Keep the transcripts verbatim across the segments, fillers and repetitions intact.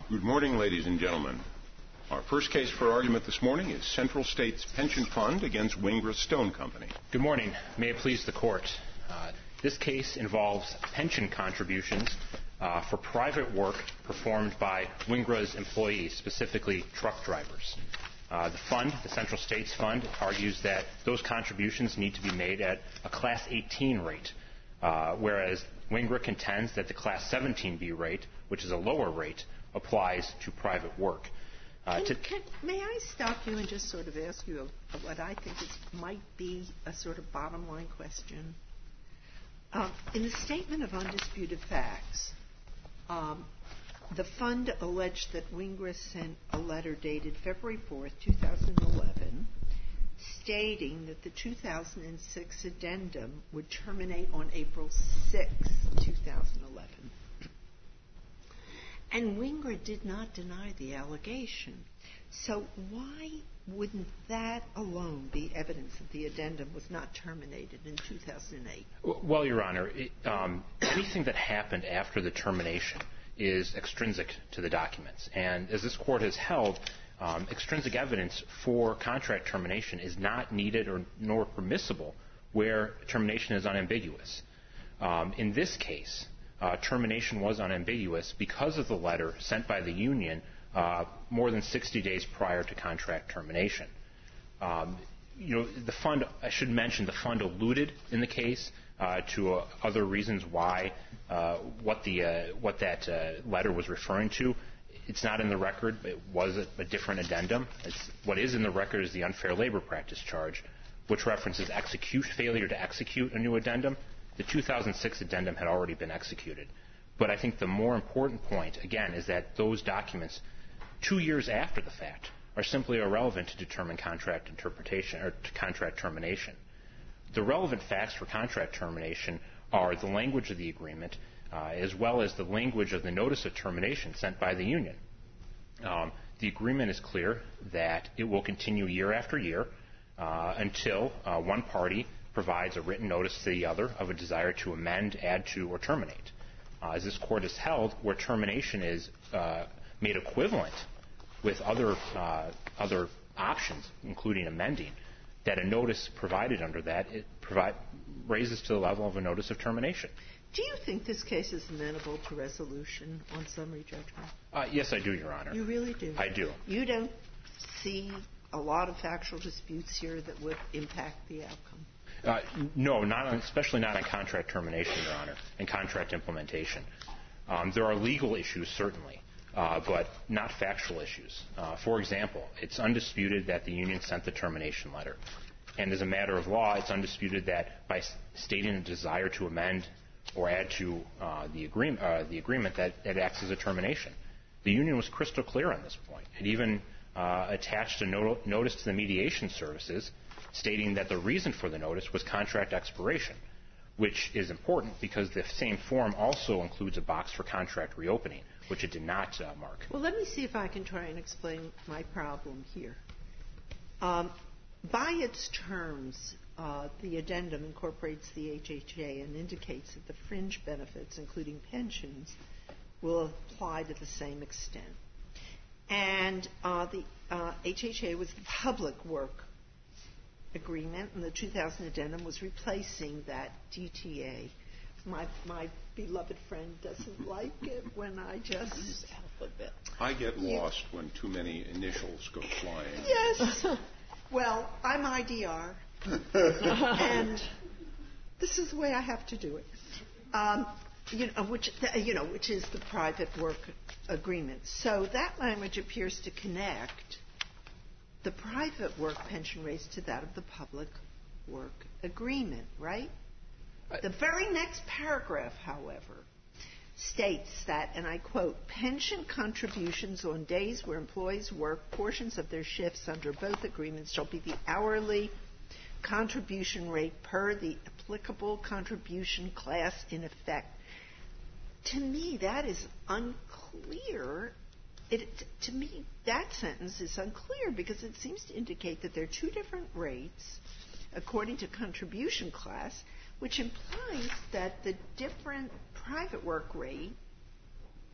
Good morning, ladies and gentlemen. Our first case for argument this morning is Central States Pension Fund against Wingra Stone Company. Good morning. May it please the Court. Uh, this case involves pension contributions uh, for private work performed by Wingra's employees, specifically truck drivers. Uh, the fund, the Central States Fund, argues that those contributions need to be made at a Class eighteen rate, uh, whereas Wingra contends that the Class seventeen B rate, which is a lower rate, applies to private work. Uh, can, can, may I stop you and just sort of ask you a, what I think is, might be a sort of bottom line question? Uh, in the statement of undisputed facts, um, the fund alleged that Wingra sent a letter dated February fourth, two thousand eleven, stating that the two thousand six addendum would terminate on April sixth, two thousand eleven. And Wingra did not deny the allegation. So why wouldn't that alone be evidence that the addendum was not terminated in two thousand eight? Well, Your Honor, it, um, anything that happened after the termination is extrinsic to the documents. And as this Court has held, um, extrinsic evidence for contract termination is not needed or nor permissible where termination is unambiguous. Um, in this case, Uh, termination was unambiguous because of the letter sent by the union uh, more than sixty days prior to contract termination. Um, you know, the fund, I should mention, the fund alluded in the case uh, to uh, other reasons why, uh, what the uh, what that uh, letter was referring to. It's not in the record. It was a, a different addendum. It's, what is in the record is the unfair labor practice charge, which references execute, failure to execute a new addendum. The two thousand six addendum had already been executed. But I think the more important point, again, is that those documents, two years after the fact, are simply irrelevant to determine contract interpretation or to contract termination. The relevant facts for contract termination are the language of the agreement uh, as well as the language of the notice of termination sent by the union. Um, the agreement is clear that it will continue year after year uh, until uh, one party provides a written notice to the other of a desire to amend, add to, or terminate. Uh, as this Court has held, where termination is uh, made equivalent with other uh, other options, including amending, that a notice provided under that it provide, raises to the level of a notice of termination. Do you think this case is amenable to resolution on summary judgment? Uh, yes, I do, Your Honor. You really do? I do. You don't see a lot of factual disputes here that would impact the outcome? Uh, no, not on, especially not on contract termination, Your Honor, and contract implementation. Um, there are legal issues, certainly, uh, but not factual issues. Uh, for example, it's undisputed that the union sent the termination letter. And as a matter of law, it's undisputed that by stating a desire to amend or add to uh, the, agree- uh, the agreement, that it acts as a termination. The union was crystal clear on this point. It even uh, attached a not- notice to the mediation services stating that the reason for the notice was contract expiration, which is important because the same form also includes a box for contract reopening, which it did not uh, mark. Well, let me see if I can try and explain my problem here. Um, by its terms, uh, the addendum incorporates the H H A and indicates that the fringe benefits, including pensions, will apply to the same extent. And uh, the uh, H H A was the public work agreement, and the two thousand addendum was replacing that D T A. My my beloved friend doesn't like it when I just use alphabet. I get lost you, when too many initials go flying. Yes. Well, I'm I D R, and this is the way I have to do it. Um, you know, which you know, which is the private work agreement. So that language appears to connect the private work pension rates to that of the public work agreement, right? Uh, the very next paragraph, however, states that, and I quote, pension contributions on days where employees work portions of their shifts under both agreements shall be the hourly contribution rate per the applicable contribution class in effect. To me, that is unclear. It, to me, that sentence is unclear because it seems to indicate that there are two different rates according to contribution class, which implies that the different private work rate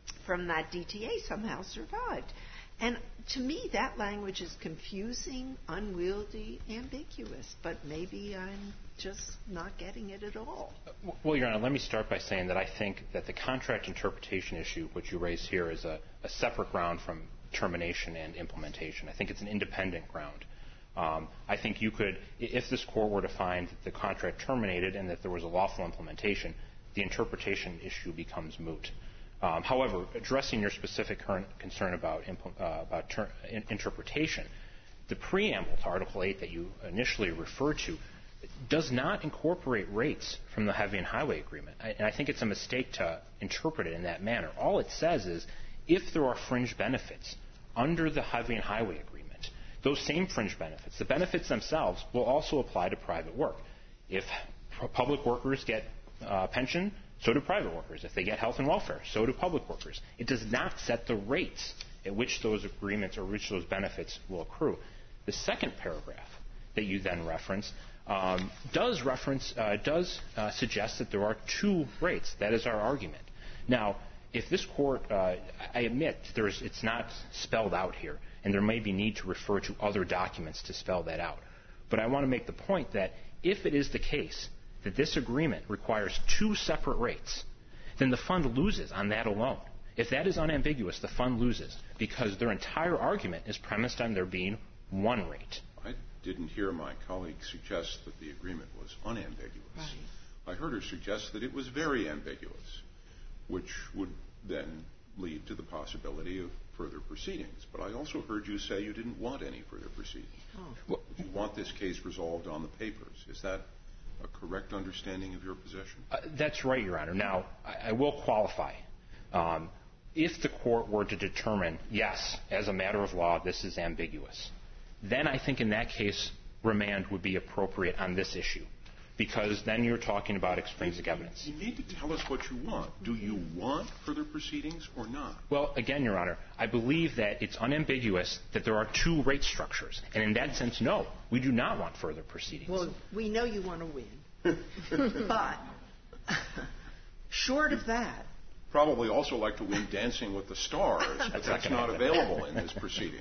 from that D T A somehow survived. And to me, that language is confusing, unwieldy, ambiguous. But maybe I'm just not getting it at all. Well, Your Honor, let me start by saying that I think that the contract interpretation issue, which you raise here, is a, a separate ground from termination and implementation. I think it's an independent ground. Um, I think you could, if this court were to find that the contract terminated and that there was a lawful implementation, the interpretation issue becomes moot. Um, however, addressing your specific current concern about, impl- uh, about ter- in- interpretation, the preamble to Article eight that you initially referred to does not incorporate rates from the Heavy and Highway Agreement. I, and I think it's a mistake to interpret it in that manner. All it says is if there are fringe benefits under the Heavy and Highway Agreement, those same fringe benefits, the benefits themselves, will also apply to private work. If public workers get uh, pension, so do private workers. If they get health and welfare, so do public workers. It does not set the rates at which those agreements or which those benefits will accrue. The second paragraph that you then reference um, does reference uh, does uh, suggest that there are two rates. That is our argument. Now, if this court, uh, I admit there's, it's not spelled out here, and there may be need to refer to other documents to spell that out. But I want to make the point that if it is the case that this agreement requires two separate rates, then the fund loses on that alone. If that is unambiguous, the fund loses because their entire argument is premised on there being one rate. I didn't hear my colleague suggest that the agreement was unambiguous. Right. I heard her suggest that it was very ambiguous, which would then lead to the possibility of further proceedings. But I also heard you say you didn't want any further proceedings. Oh. Well, you want this case resolved on the papers. Is that a correct understanding of your position? Uh, that's right, Your Honor. Now, I, I will qualify. Um, if the court were to determine, yes, as a matter of law, this is ambiguous, then I think in that case, remand would be appropriate on this issue, because then you're talking about extrinsic evidence. You need to tell us what you want. Do you want further proceedings or not? Well, again, Your Honor, I believe that it's unambiguous that there are two rate structures. And in that sense, no, we do not want further proceedings. Well, we know you want to win. But short of that... Probably also like to win Dancing with the Stars, but that's not available in this proceeding.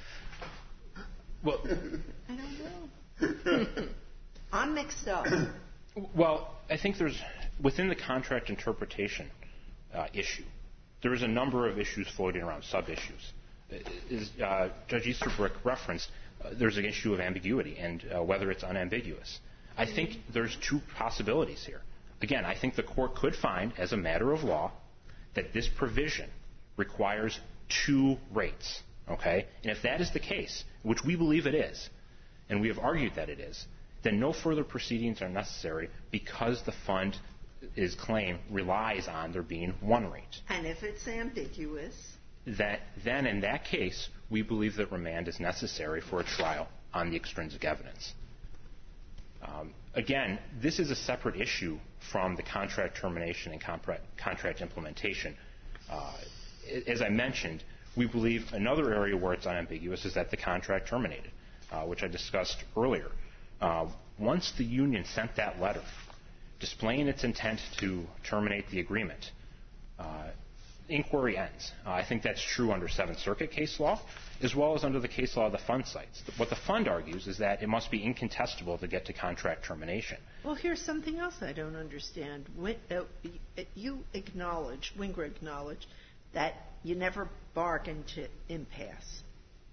Well, I don't know. I'm mixed up. Well, I think there's, within the contract interpretation uh, issue, there is a number of issues floating around, sub-issues. As uh, Judge Easterbrook referenced, uh, there's an issue of ambiguity and uh, whether it's unambiguous. I think there's two possibilities here. Again, I think the court could find, as a matter of law, that this provision requires two rates. Okay? And if that is the case, which we believe it is, and we have argued that it is, then no further proceedings are necessary because the fund, is claim, relies on there being one rate. And if it's ambiguous? That, then in that case, we believe that remand is necessary for a trial on the extrinsic evidence. Um, again, this is a separate issue from the contract termination and contract, contract implementation. Uh, as I mentioned, we believe another area where it's unambiguous is that the contract terminated, uh, which I discussed earlier. Uh, once the union sent that letter displaying its intent to terminate the agreement, uh, inquiry ends. Uh, I think that's true under Seventh Circuit case law, as well as under the case law of the fund sites. What the fund argues is that it must be incontestable to get to contract termination. Well, here's something else I don't understand. When, uh, you acknowledge, Wingra acknowledged, that you never bargained to impasse.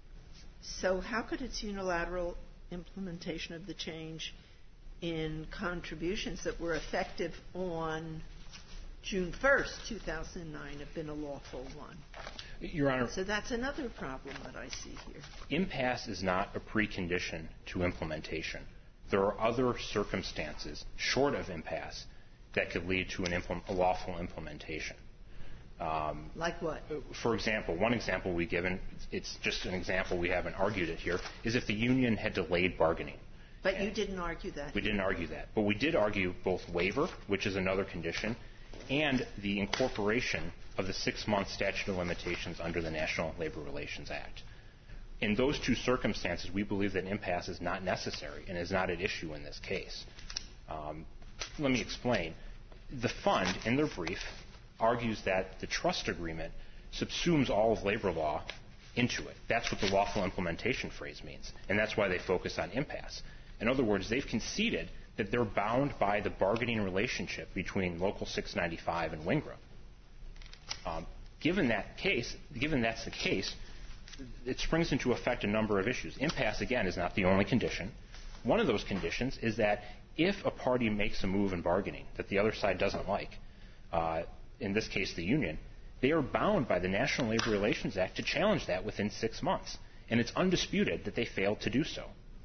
So how could its unilateral implementation of the change in contributions that were effective on June first, two thousand nine, have been a lawful one? Your Honor. So that's another problem that I see here. Impasse is not a precondition to implementation. There are other circumstances short of impasse that could lead to an impl- a lawful implementation. Um, like what? For example, one example we've given, it's just an example, we haven't argued it here, is if the union had delayed bargaining. But and you didn't argue that. We didn't argue that. But we did argue both waiver, which is another condition, and the incorporation of the six-month statute of limitations under the National Labor Relations Act. In those two circumstances, we believe that impasse is not necessary and is not at issue in this case. Um, let me explain. The fund, in their brief, argues that the trust agreement subsumes all of labor law into it. That's what the lawful implementation phrase means, and that's why they focus on impasse. In other words, they've conceded that they're bound by the bargaining relationship between Local six ninety-five and Wingrove. Um, given that case, given that's the case, it springs into effect a number of issues. Impasse, again, is not the only condition. One of those conditions is that if a party makes a move in bargaining that the other side doesn't like, uh, in this case the union, they are bound by the National Labor Relations Act to challenge that within six months. And it's undisputed that they failed to do so.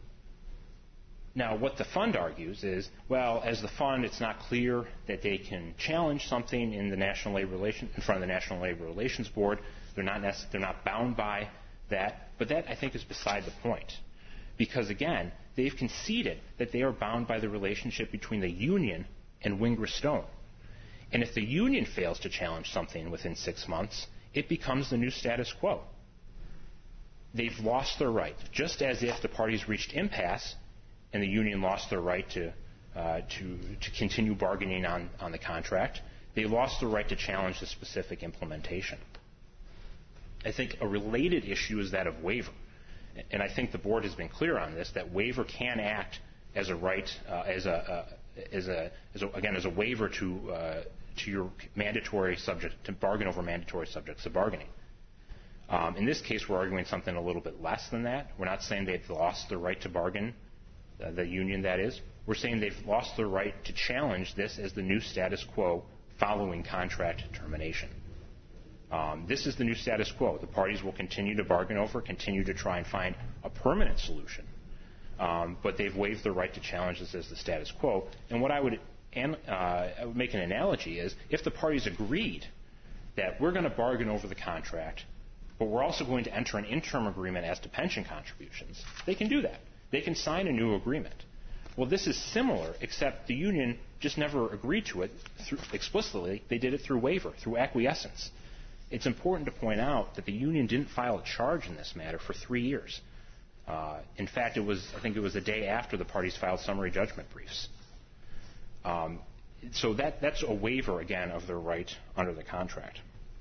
Now, what the fund argues is, well, as the fund, it's not clear that they can challenge something in the National Labor Relations, in front of the National Labor Relations Board. They're not necess- they're not bound by that. But that, I think, is beside the point. Because, again, they've conceded that they are bound by the relationship between the union and Wingrove Stone. And if the union fails to challenge something within six months, it becomes the new status quo. They've lost their right, just as if the parties reached impasse and the union lost their right to, uh, to, to continue bargaining on, on the contract. They lost the right to challenge the specific implementation. I think a related issue is that of waiver. And I think the board has been clear on this, that waiver can act as a right, uh, as, a, uh, as, a, as a, again, as a waiver to, uh, to your mandatory subject, to bargain over mandatory subjects of bargaining. Um, in this case, we're arguing something a little bit less than that. We're not saying they've lost the right to bargain, uh, the union that is. We're saying they've lost the right to challenge this as the new status quo following contract termination. Um, this is the new status quo. The parties will continue to bargain over, continue to try and find a permanent solution. Um, but they've waived the right to challenge this as the status quo. And what I would, an, uh, I would make an analogy is, if the parties agreed that we're going to bargain over the contract, but we're also going to enter an interim agreement as to pension contributions, they can do that. They can sign a new agreement. Well, this is similar, except the union just never agreed to it through, explicitly. They did it through waiver, through acquiescence. It's important to point out that the union didn't file a charge in this matter for three years. Uh, in fact, it was, I think it was the day after the parties filed summary judgment briefs. Um, so that, that's a waiver, again, of their right under the contract.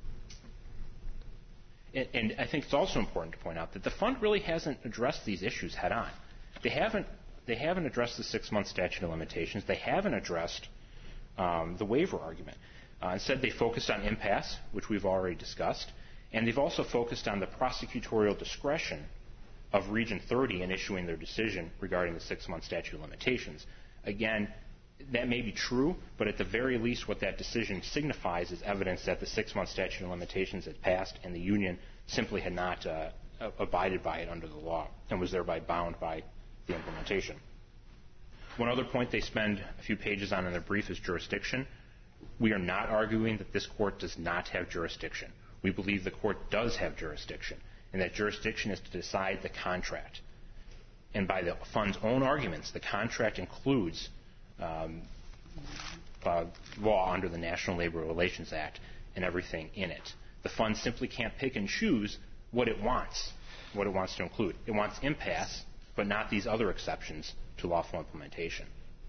And, and I think it's also important to point out that the fund really hasn't addressed these issues head on. They haven't, they haven't addressed the six-month statute of limitations. They haven't addressed um, the waiver argument. Uh, instead, they focused on impasse, which we've already discussed, and they've also focused on the prosecutorial discretion of Region thirty in issuing their decision regarding the six-month statute of limitations. Again, that may be true, but at the very least what that decision signifies is evidence that the six-month statute of limitations had passed and the union simply had not uh, abided by it under the law and was thereby bound by the implementation. One other point they spend a few pages on in their brief is jurisdiction. We are not arguing that this court does not have jurisdiction. We believe the court does have jurisdiction, and that jurisdiction is to decide the contract. And by the fund's own arguments, the contract includes um, uh, law under the National Labor Relations Act and everything in it. The fund simply can't pick and choose what it wants, what it wants to include. It wants impasse, but not these other exceptions to lawful implementation.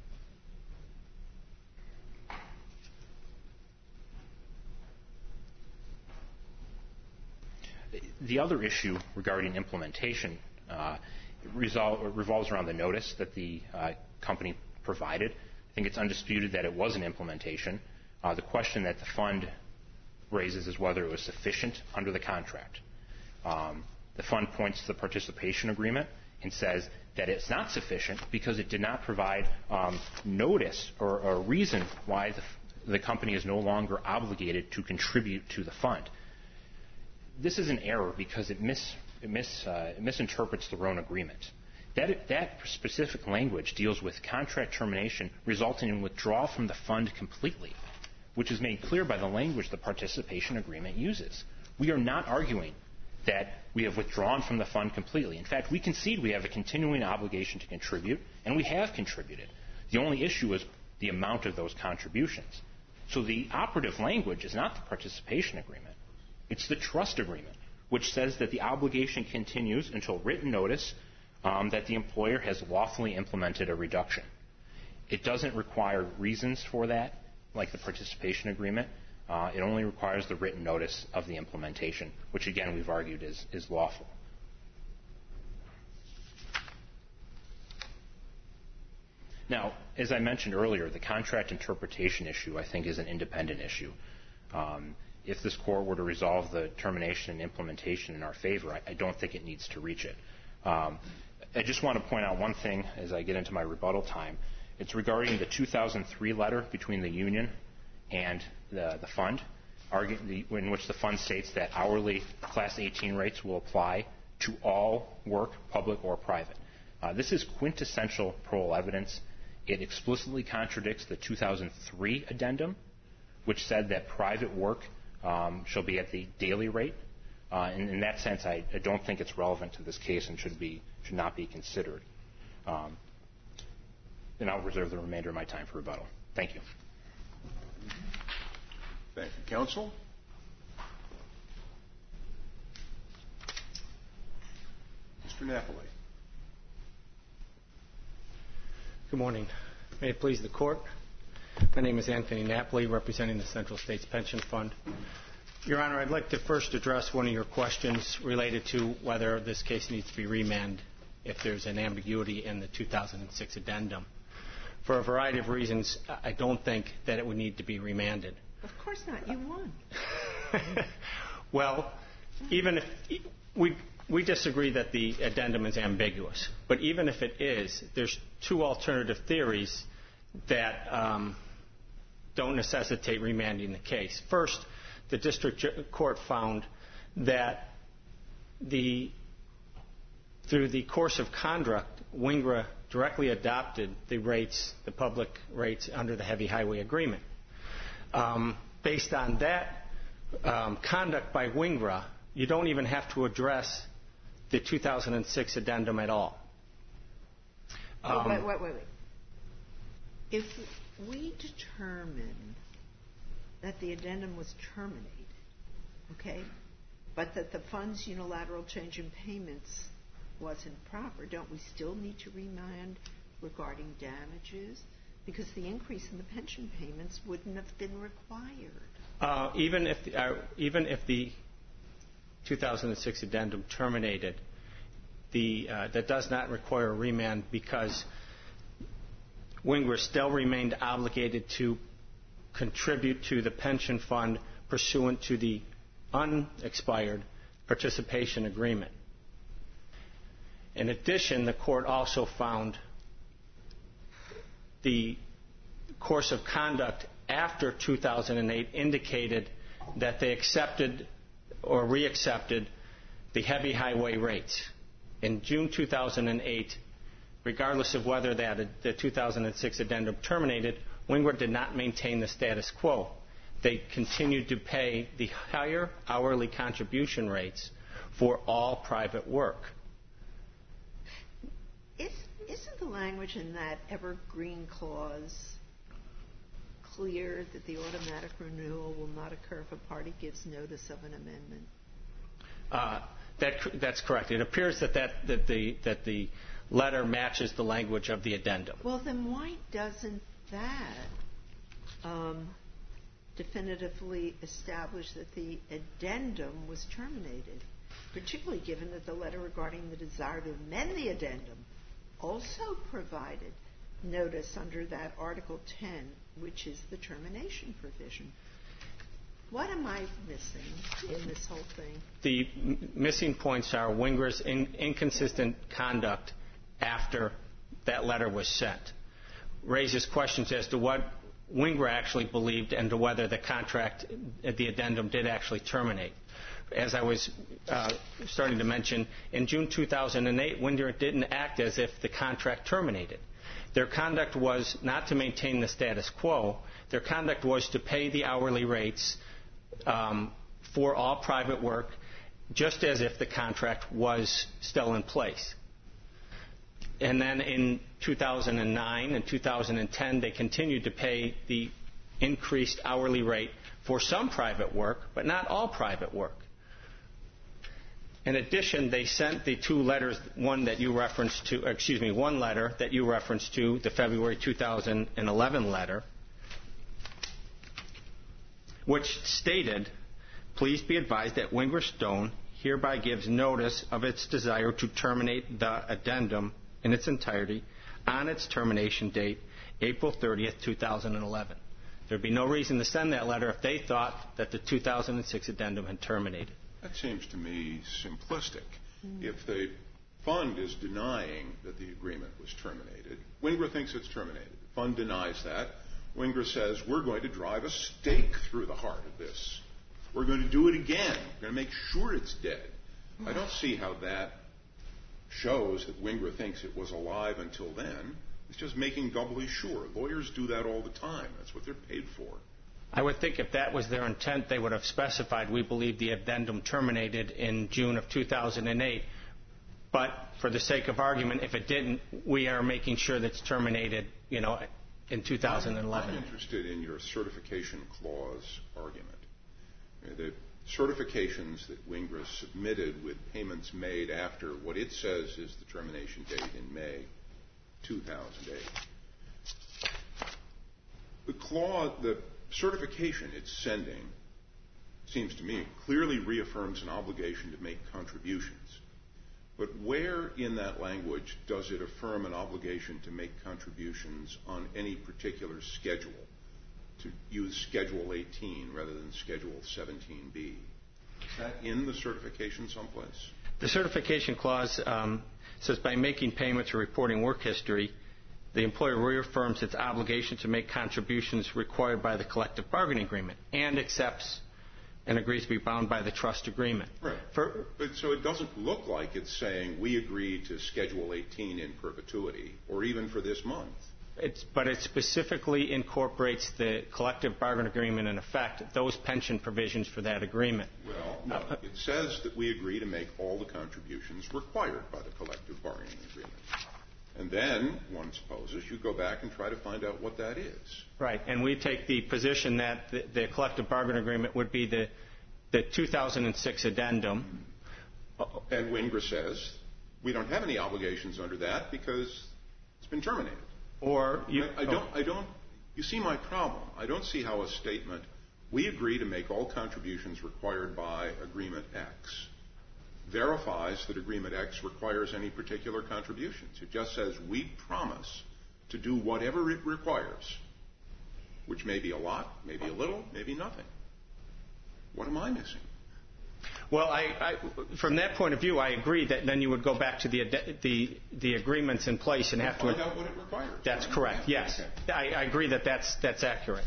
The other issue regarding implementation uh, resol- revolves around the notice that the uh, company provided. I think it's undisputed that it was an implementation. Uh, the question that the fund raises is whether it was sufficient under the contract. Um, the fund points to the participation agreement and says that it's not sufficient because it did not provide um, notice or, or reason why the, the company is no longer obligated to contribute to the fund. This is an error because it, mis, it, mis, uh, it misinterprets the Rhone Agreement. That, that specific language deals with contract termination resulting in withdrawal from the fund completely, which is made clear by the language the participation agreement uses. We are not arguing that we have withdrawn from the fund completely. In fact, we concede we have a continuing obligation to contribute, and we have contributed. The only issue is the amount of those contributions. So the operative language is not the participation agreement. It's the trust agreement, which says that the obligation continues until written notice um, that the employer has lawfully implemented a reduction. It doesn't require reasons for that, like the participation agreement. Uh, it only requires the written notice of the implementation, which again we've argued is, is lawful. Now, as I mentioned earlier, the contract interpretation issue, I think, is an independent issue. Um, if this court were to resolve the termination and implementation in our favor, I, I don't think it needs to reach it. Um, I just want to point out one thing as I get into my rebuttal time. It's regarding the two thousand three letter between the union and the, the fund, argue, the, in which the fund states that hourly Class eighteen rates will apply to all work, public or private. Uh, this is quintessential parole evidence. It explicitly contradicts the two thousand three addendum, which said that private work um, shall be at the daily rate. Uh, and in that sense, I, I don't think it's relevant to this case and should be should not be considered. Um, and I'll reserve the remainder of my time for rebuttal. Thank you. Thank you, counsel. Mister Napoli. Good morning. May it please the Court. My name is Anthony Napoli, representing the Central States Pension Fund. Your Honor, I'd like to first address one of your questions related to whether this case needs to be remanded if there's an ambiguity in the two thousand six addendum. For a variety of reasons, I don't think that it would need to be remanded. Of course not. You won. Well, even if we we disagree that the addendum is ambiguous, but even if it is, there's two alternative theories that um, don't necessitate remanding the case. First, the district court found that the through the course of conduct, Wingra directly adopted the rates, the public rates under the Heavy Highway Agreement. Um, based on that um, conduct by Wingra, you don't even have to address the two thousand six addendum at all. Um, wait, wait, wait, wait. If we determine that the addendum was terminated, okay, but that the fund's unilateral change in payments wasn't proper, don't we still need to remand regarding damages? Because the increase in the pension payments wouldn't have been required. Uh, even if the, uh, even if the two thousand six addendum terminated, the uh, that does not require a remand because Wingra still remained obligated to contribute to the pension fund pursuant to the unexpired participation agreement. In addition, the court also found the course of conduct after two thousand eight indicated that they accepted or reaccepted the heavy highway rates. In June two thousand eight, regardless of whether that, the two thousand six addendum terminated, Wingra did not maintain the status quo. They continued to pay the higher hourly contribution rates for all private work. Is, isn't the language in that evergreen clause clear that the automatic renewal will not occur if a party gives notice of an amendment? Uh, that, that's correct. It appears that, that, that, the, that the letter matches the language of the addendum. Well, then why doesn't that um, definitively establish that the addendum was terminated, particularly given that the letter regarding the desire to amend the addendum also provided notice under that Article ten, which is the termination provision? What am I missing in this whole thing? The m- missing points are Wingra's in- inconsistent conduct after that letter was sent. Raises questions as to what Wingra actually believed and to whether the contract, the addendum, did actually terminate. As I was uh, starting to mention, in June two thousand eight, Wingra didn't act as if the contract terminated. Their conduct was not to maintain the status quo. Their conduct was to pay the hourly rates um, for all private work, just as if the contract was still in place. And then in two thousand nine and two thousand ten, they continued to pay the increased hourly rate for some private work, but not all private work. In addition, they sent the two letters, one that you referenced to, excuse me, one letter that you referenced to, the February two thousand eleven letter, which stated, please be advised that Winger Stone hereby gives notice of its desire to terminate the addendum in its entirety on its termination date, April thirtieth, two thousand eleven. There would be no reason to send that letter if they thought that the two thousand six addendum had terminated. That seems to me simplistic. Mm. If the fund is denying that the agreement was terminated, Winger thinks it's terminated. The fund denies that. Winger says, we're going to drive a stake through the heart of this. We're going to do it again. We're going to make sure it's dead. Mm. I don't see how that shows that Winger thinks it was alive until then. It's just making doubly sure. Lawyers do that all the time. That's what they're paid for. I would think if that was their intent, they would have specified, we believe the addendum terminated in June of two thousand eight. But for the sake of argument, if it didn't, we are making sure that it's terminated, you know, in two thousand eleven. I'm, I'm interested in your certification clause argument. The certifications that Winger submitted with payments made after what it says is the termination date in May two thousand eight. The clause, the certification it's sending, seems to me, clearly reaffirms an obligation to make contributions. But where in that language does it affirm an obligation to make contributions on any particular schedule, to use Schedule eighteen rather than Schedule seventeen B? Is that in the certification someplace? The certification clause um, says by making payments or reporting work history, the employer reaffirms its obligation to make contributions required by the collective bargaining agreement and accepts and agrees to be bound by the trust agreement. Right. For, but so it doesn't look like it's saying we agree to Schedule eighteen in perpetuity or even for this month. It's, but it specifically incorporates the collective bargaining agreement in effect, those pension provisions for that agreement. Well, no. Uh, it says that we agree to make all the contributions required by the collective bargaining agreement. And then, one supposes, you go back and try to find out what that is. Right. And we take the position that the, the collective bargaining agreement would be the, the two thousand six addendum. And Winger says we don't have any obligations under that because it's been terminated. Or you, I, I don't. I don't. You see my problem. I don't see how a statement, we agree to make all contributions required by Agreement X, verifies that Agreement X requires any particular contributions. It just says we promise to do whatever it requires, which may be a lot, maybe a little, maybe nothing. What am I missing? Well, I, I, from that point of view, I agree that then you would go back to the the, the agreements in place and have find to out what it requires. That's correct. Yes, okay. I, I agree that that's that's accurate.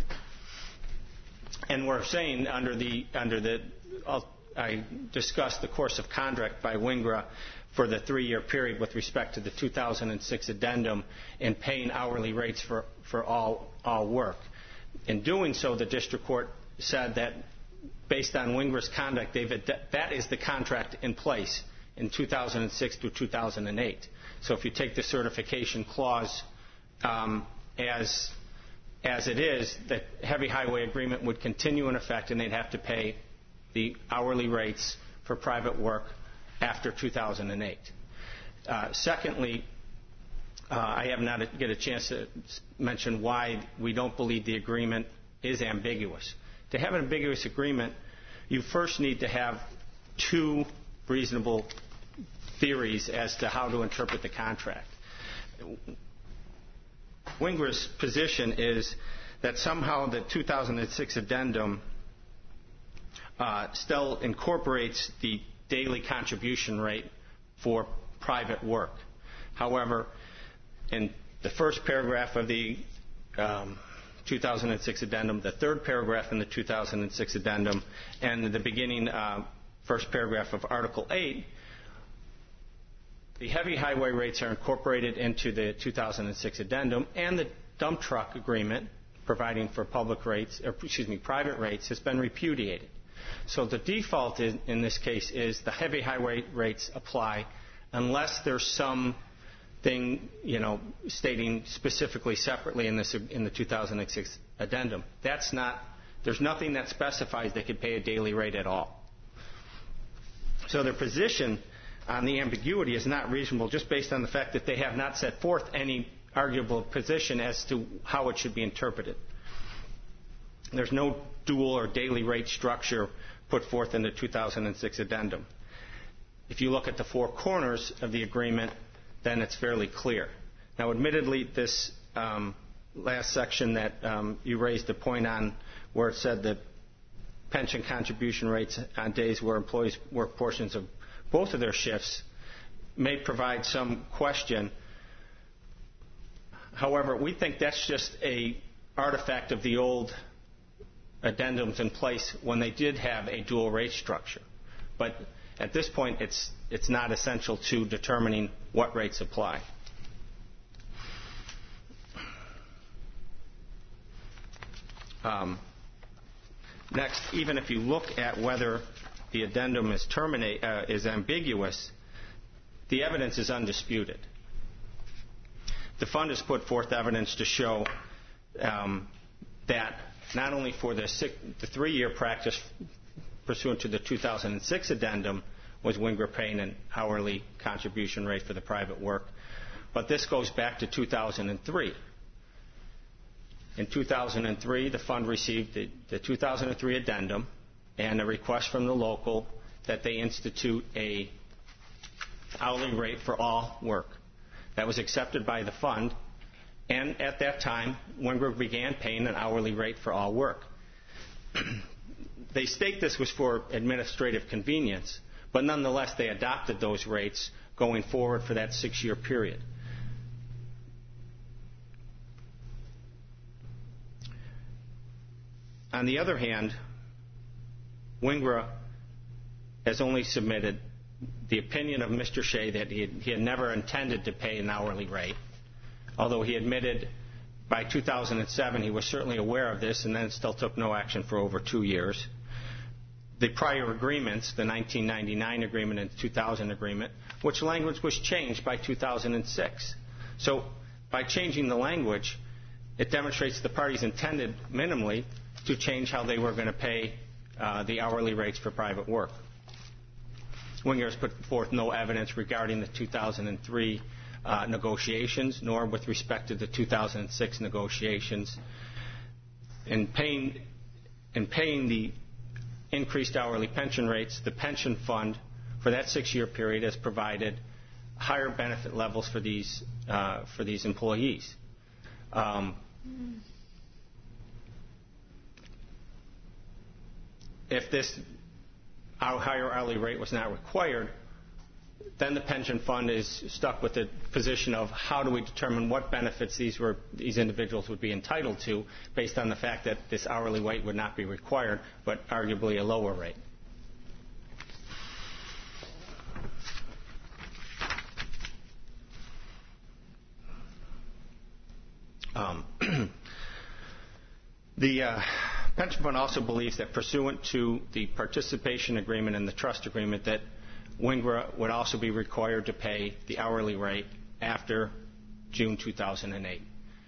And we're saying under the under the I'll, I discussed the course of conduct by Wingra for the three-year period with respect to the two thousand six addendum in paying hourly rates for for all all work. In doing so, the district court said that, based on Wingra's conduct, David, that is the contract in place in two thousand six through two thousand eight. So if you take the certification clause um, as as it is, the heavy highway agreement would continue in effect, and they'd have to pay the hourly rates for private work after two thousand eight. Uh, secondly, uh, I have not get a chance to mention why we don't believe the agreement is ambiguous. To have an ambiguous agreement, you first need to have two reasonable theories as to how to interpret the contract. Wingra's position is that somehow the two thousand six addendum uh, still incorporates the daily contribution rate for private work. However, in the first paragraph of the um, two thousand six addendum, the third paragraph in the two thousand six addendum, and the beginning uh, first paragraph of Article eight, the heavy highway rates are incorporated into the two thousand six addendum, and the dump truck agreement providing for public rates, or excuse me, private rates has been repudiated. So the default in, in this case is the heavy highway rates apply unless there's some thing, you know, stating specifically separately in this in the two thousand six addendum. That's not. There's nothing that specifies they could pay a daily rate at all. So their position on the ambiguity is not reasonable, just based on the fact that they have not set forth any arguable position as to how it should be interpreted. there's no dual or daily rate structure put forth in the two thousand six addendum. If you look at the four corners of the agreement, then it's fairly clear. Now, admittedly, this um, last section that um, you raised a point on where it said that pension contribution rates on days where employees work portions of both of their shifts may provide some question. However, we think that's just a artifact of the old addendums in place when they did have a dual rate structure. But at this point, it's, it's not essential to determining what rates apply. Um, next, even if you look at whether the addendum is, terminate, uh, is ambiguous, the evidence is undisputed. The fund has put forth evidence to show um, that not only for the, six, the three-year practice pursuant to the two thousand six addendum was Wingra paying an hourly contribution rate for the private work, but this goes back to two thousand three. In two thousand three, the fund received the, the two thousand three addendum and a request from the local that they institute a hourly rate for all work. That was accepted by the fund, and at that time, Wingra began paying an hourly rate for all work. They state this was for administrative convenience, but nonetheless, they adopted those rates going forward for that six-year period. On the other hand, Wingra has only submitted the opinion of Mister Shea that he had, he had never intended to pay an hourly rate, although he admitted by two thousand seven he was certainly aware of this and then still took no action for over two years. The prior agreements, the nineteen ninety-nine agreement and the two thousand agreement, which language was changed by two thousand six. So by changing the language, it demonstrates the parties intended minimally to change how they were going to pay uh, the hourly rates for private work. Wingra has put forth no evidence regarding the two thousand three uh, negotiations, nor with respect to the two thousand six negotiations. In paying, in paying the increased hourly pension rates, the pension fund for that six-year period has provided higher benefit levels for these uh, for these employees. Um, if this our higher hourly rate was not required, then the pension fund is stuck with the position of how do we determine what benefits these were these individuals would be entitled to based on the fact that this hourly rate would not be required, but arguably a lower rate. Um, the uh, pension fund also believes that pursuant to the participation agreement and the trust agreement that Wingra would also be required to pay the hourly rate after June two thousand eight.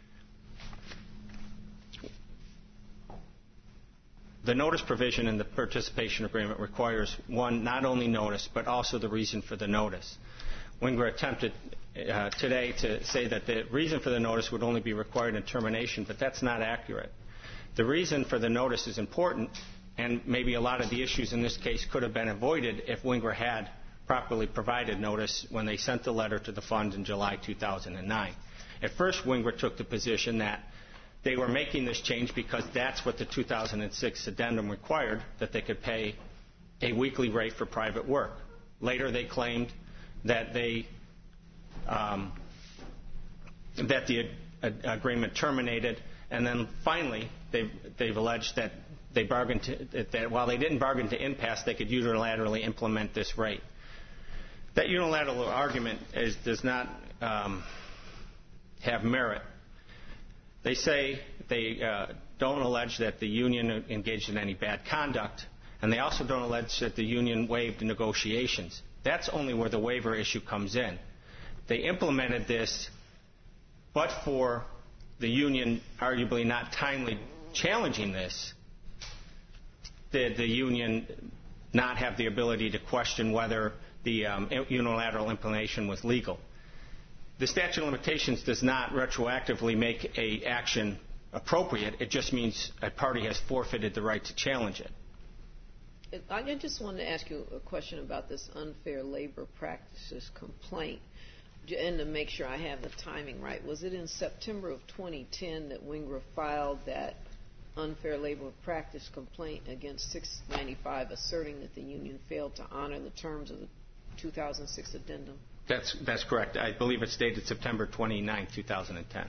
The notice provision in the participation agreement requires, one, not only notice, but also the reason for the notice. Wingra attempted uh, today to say that the reason for the notice would only be required in termination, but that's not accurate. The reason for the notice is important, and maybe a lot of the issues in this case could have been avoided if Wingra had properly provided notice when they sent the letter to the fund in July two thousand nine. At first, Wingra took the position that they were making this change because that's what the two thousand six addendum required, that they could pay a weekly rate for private work. Later, they claimed that they um, that the uh, agreement terminated, and then finally they've, they've alleged that they bargained to, that while they didn't bargain to impasse, they could unilaterally implement this rate. That unilateral argument is, does not um, have merit. They say they uh, don't allege that the union engaged in any bad conduct, and they also don't allege that the union waived negotiations. That's only where the waiver issue comes in. They implemented this, but for the union arguably not timely challenging this, did the union not have the ability to question whether the um, unilateral implementation was legal. The statute of limitations does not retroactively make an action appropriate. It just means a party has forfeited the right to challenge it. I just wanted to ask you a question about this unfair labor practices complaint, and to make sure I have the timing right. Was it in September of twenty ten that Wingra filed that unfair labor practice complaint against six ninety-five, asserting that the union failed to honor the terms of the two thousand six addendum? That's that's correct. I believe it's dated September twenty-ninth, two thousand ten.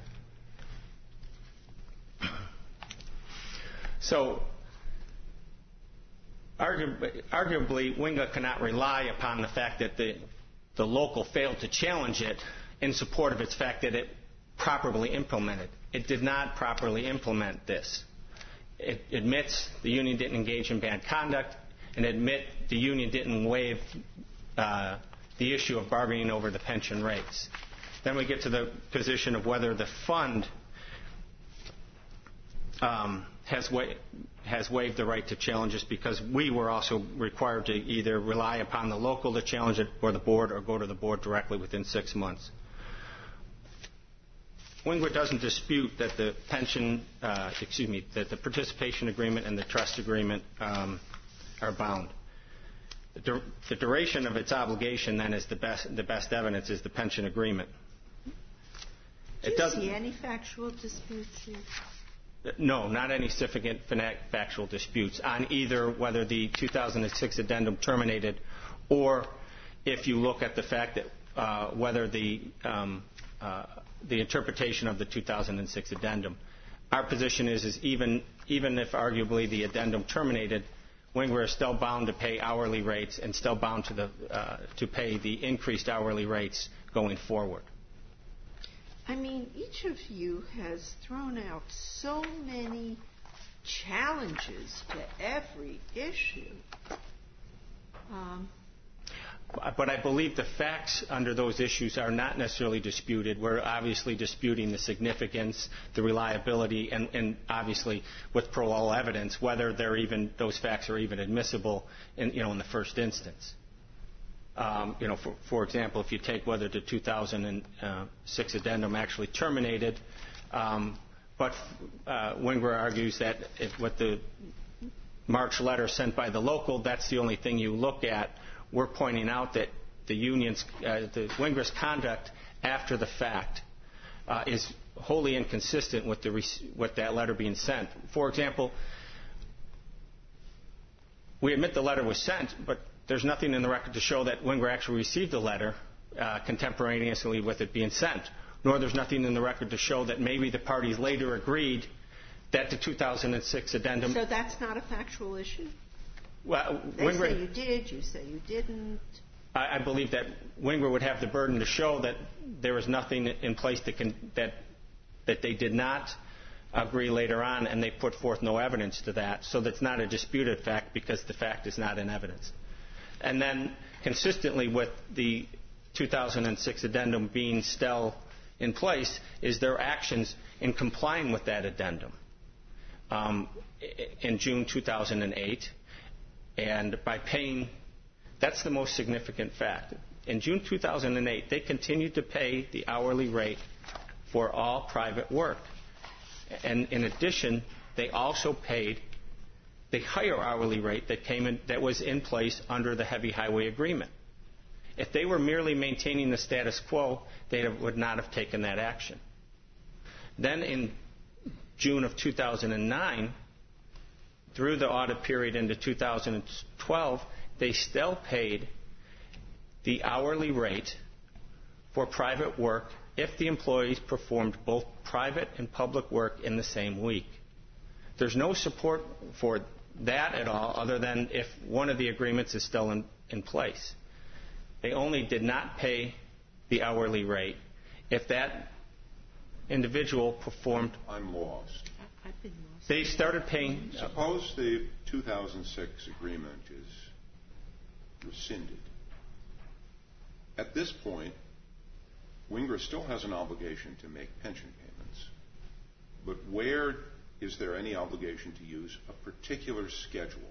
So, arguably, arguably Wingra cannot rely upon the fact that the, the local failed to challenge it in support of its fact that it properly implemented. It did not properly implement this. It admits the union didn't engage in bad conduct, and admit the union didn't waive uh, the issue of bargaining over the pension rates. Then we get to the position of whether the fund um, has, wa- has waived the right to challenge us, because we were also required to either rely upon the local to challenge it or the board, or go to the board directly within six months. Wingra doesn't dispute that the pension, uh, excuse me, that the participation agreement and the trust agreement um, are bound. The, dur- the duration of its obligation, then, is the best. The best evidence is the pension agreement. Do you see any factual disputes here? No, not any significant factual disputes on either whether the two thousand six addendum terminated, or if you look at the fact that uh, whether the um, uh, the interpretation of the two thousand six addendum. Our position is, is even even if arguably the addendum terminated, Wingra is still bound to pay hourly rates and still bound to the uh, to pay the increased hourly rates going forward. I mean, each of you has thrown out so many challenges to every issue. Um, But I believe the facts under those issues are not necessarily disputed. We're obviously disputing the significance, the reliability, and, and obviously with parole evidence, whether they're even those facts are even admissible in, you know, in the first instance. Um, you know, for, for example, if you take whether the two thousand six addendum actually terminated, um, but uh, Wingra argues that if, with the March letter sent by the local, that's the only thing you look at. We're pointing out that the union's, uh, the Wingra's conduct after the fact uh, is wholly inconsistent with the with that letter being sent. For example, we admit the letter was sent, but there's nothing in the record to show that Wingra actually received the letter uh, contemporaneously with it being sent. Nor there's nothing in the record to show that maybe the parties later agreed that the two thousand six addendum. So that's not a factual issue? Well, they Wingra, say you did, you say you didn't. I, I believe that Wingra would have the burden to show that there was nothing in place that, can, that, that they did not agree later on, and they put forth no evidence to that. So that's not a disputed fact because the fact is not in evidence. And then, consistently with the two thousand six addendum being still in place, is their actions in complying with that addendum. Um, in June two thousand eight, and by paying, that's the most significant fact. In June two thousand eight, they continued to pay the hourly rate for all private work. And in addition, they also paid the higher hourly rate that came in, that was in place under the heavy highway agreement. If they were merely maintaining the status quo, they would not have taken that action. Then in June of two thousand nine, through the audit period into two thousand twelve, they still paid the hourly rate for private work if the employees performed both private and public work in the same week. There's no support for that at all, other than if one of the agreements is still in, in place. They only did not pay the hourly rate if that individual performed. I'm lost. I've been lost. They started paying. Suppose the two thousand six agreement is rescinded. At this point, Wingra still has an obligation to make pension payments. But where is there any obligation to use a particular schedule?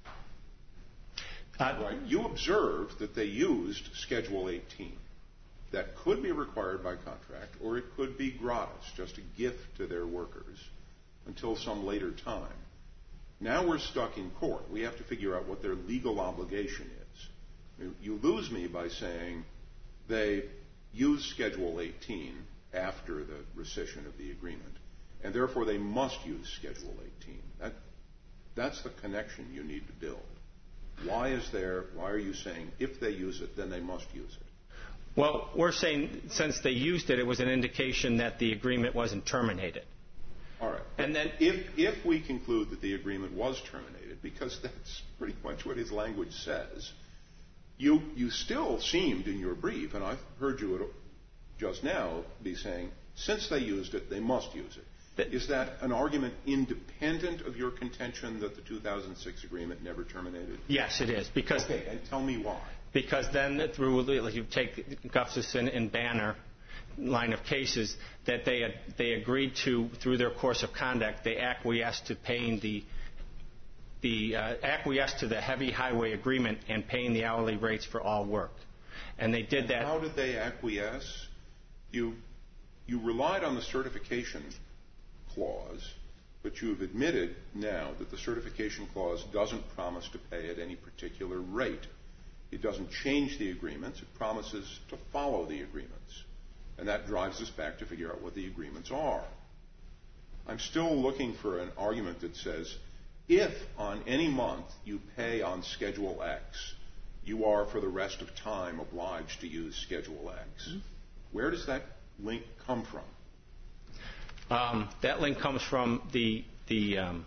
Uh, right. You observed that they used Schedule eighteen. that could be required by contract, or it could be gratis, just a gift to their workers until some later time. Now we're stuck in court. We have to figure out what their legal obligation is. You lose me by saying they use Schedule eighteen after the rescission of the agreement, and therefore they must use Schedule eighteen. That, that's the connection you need to build. Why is there, why are you saying if they use it, then they must use it? Well, we're saying since they used it, it was an indication that the agreement wasn't terminated. All right. And then if, if we conclude that the agreement was terminated, because that's pretty much what his language says, you, you still seemed in your brief, and I've heard you just now be saying, since they used it, they must use it. Is that an argument independent of your contention that the two thousand six agreement never terminated? Yes, it is. Because okay, and tell me why. Because then through, like you take Gustafson and Banner line of cases, that they had, they agreed to, through their course of conduct, they acquiesced to paying the the uh, acquiesced to the heavy highway agreement and paying the hourly rates for all work, and they did and that. How did they acquiesce? You you relied on the certification clause, but you have admitted now that the certification clause doesn't promise to pay at any particular rate. It doesn't change the agreements. It promises to follow the agreements. And that drives us back to figure out what the agreements are. I'm still looking for an argument that says, if on any month you pay on Schedule X, you are for the rest of time obliged to use Schedule X. Mm-hmm. Where does that link come from? Um, that link comes from the the. Um,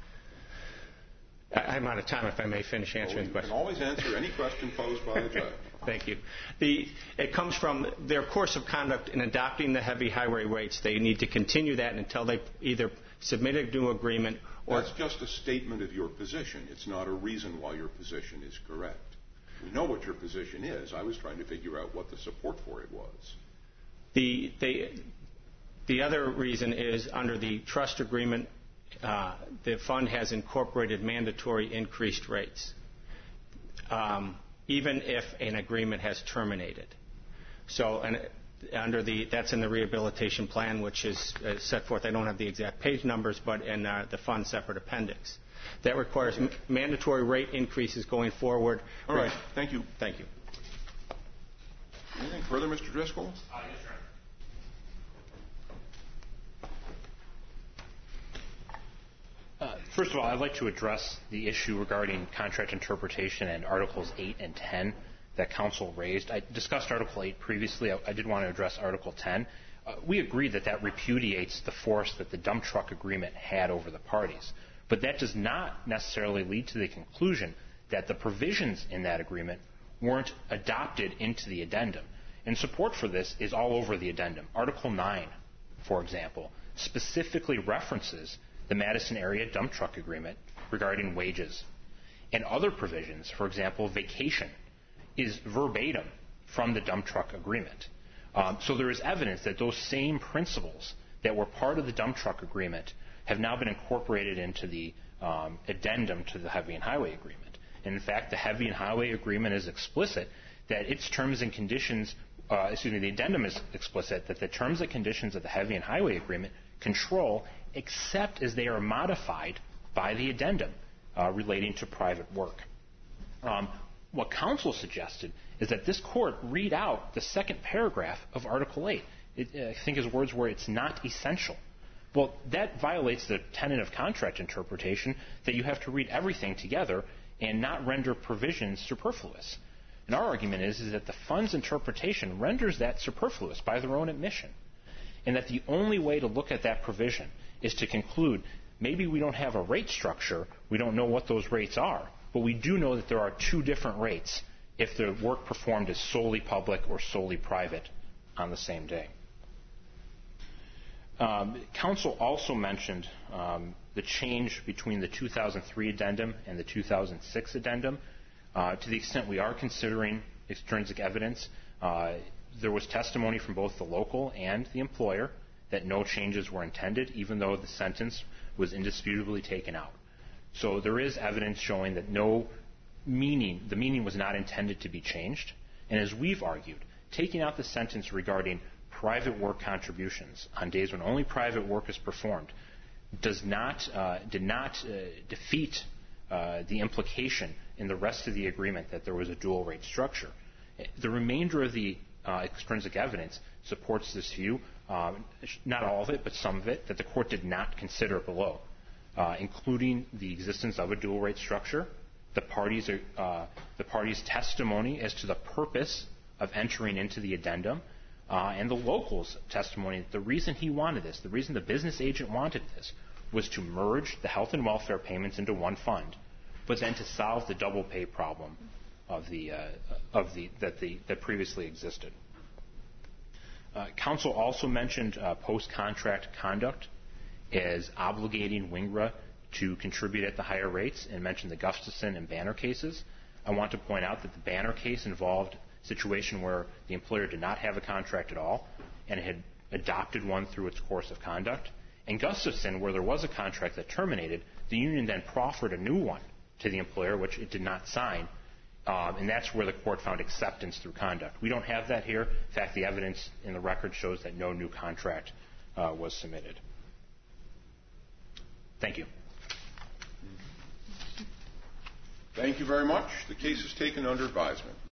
I'm out of time. If I may finish answering well, the question. You can always answer any question posed by the judge. Thank you. The, it comes from their course of conduct in adopting the heavy highway rates. They need to continue that until they either submit a new agreement or. That's just a statement of your position. It's not a reason why your position is correct. We know what your position is. I was trying to figure out what the support for it was. The they. The other reason is under the trust agreement, uh, the fund has incorporated mandatory increased rates, um, even if an agreement has terminated. So, and under the that's in the rehabilitation plan, which is uh, set forth. I don't have the exact page numbers, but in uh, the fund separate appendix, that requires m- mandatory rate increases going forward. All right. Thank you. Thank you. Anything further, Mister Driscoll? Uh, yes, sir. Uh, first of all, I'd like to address the issue regarding contract interpretation and Articles eight and ten that counsel raised. I discussed Article eight previously. I, I did want to address Article ten. Uh, we agree that that repudiates the force that the dump truck agreement had over the parties. But that does not necessarily lead to the conclusion that the provisions in that agreement weren't adopted into the addendum. And support for this is all over the addendum. Article nine, for example, specifically references the Madison Area Dump Truck Agreement regarding wages. And other provisions, for example, vacation, is verbatim from the dump truck agreement. Um, so there is evidence that those same principles that were part of the dump truck agreement have now been incorporated into the um, addendum to the Heavy and Highway Agreement. And in fact, the Heavy and Highway Agreement is explicit that its terms and conditions, uh, excuse me, the addendum is explicit that the terms and conditions of the Heavy and Highway Agreement control except as they are modified by the addendum uh, relating to private work. Um, what counsel suggested is that this court read out the second paragraph of Article eight. It, uh, I think his words were, it's not essential. Well, that violates the tenet of contract interpretation that you have to read everything together and not render provisions superfluous. And our argument is, is that the fund's interpretation renders that superfluous by their own admission. And that the only way to look at that provision is to conclude maybe we don't have a rate structure, we don't know what those rates are, but we do know that there are two different rates if the work performed is solely public or solely private on the same day. Um, counsel also mentioned um, the change between the two thousand three addendum and the two thousand six addendum. Uh, to the extent we are considering extrinsic evidence, uh, there was testimony from both the local and the employer that no changes were intended, even though the sentence was indisputably taken out. So there is evidence showing that no meaning, the meaning was not intended to be changed. And as we've argued, taking out the sentence regarding private work contributions on days when only private work is performed does not, uh, did not uh, defeat uh, the implication in the rest of the agreement that there was a dual rate structure. The remainder of the uh, extrinsic evidence supports this view, um, not all of it, but some of it, that the court did not consider below, uh, including the existence of a dual rate structure, the parties' uh, the parties' testimony as to the purpose of entering into the addendum, uh, and the local's testimony that the reason he wanted this, the reason the business agent wanted this, was to merge the health and welfare payments into one fund, but then to solve the double pay problem of the uh, of the that the that previously existed. Uh, counsel also mentioned uh, post-contract conduct as obligating WINGRA to contribute at the higher rates, and mentioned the Gustafson and Banner cases. I want to point out that the Banner case involved a situation where the employer did not have a contract at all and had adopted one through its course of conduct. In Gustafson, where there was a contract that terminated, the union then proffered a new one to the employer, which it did not sign, um, and that's where the court found acceptance through conduct. We don't have that here. In fact, the evidence in the record shows that no new contract uh, was submitted. Thank you. Thank you very much. The case is taken under advisement.